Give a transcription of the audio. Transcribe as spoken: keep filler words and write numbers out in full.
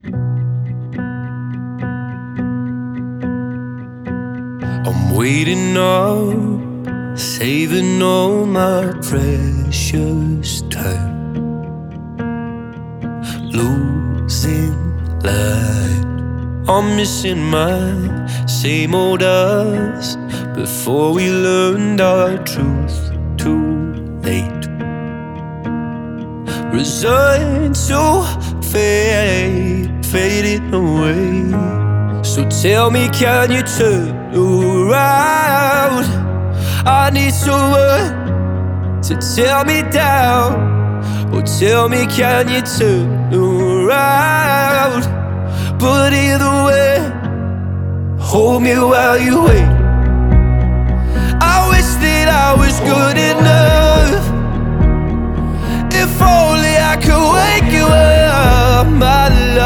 I'm waiting up, saving all my precious time, losing light. I'm missing my same old us before we learned our truth too late. Resigned to fade, fading away. So tell me, can you turn around? I need someone to tear me down. Oh, tell me, can you turn around? But either way, hold me while you wait. I wish that I was good enough. If only I could wake you up. My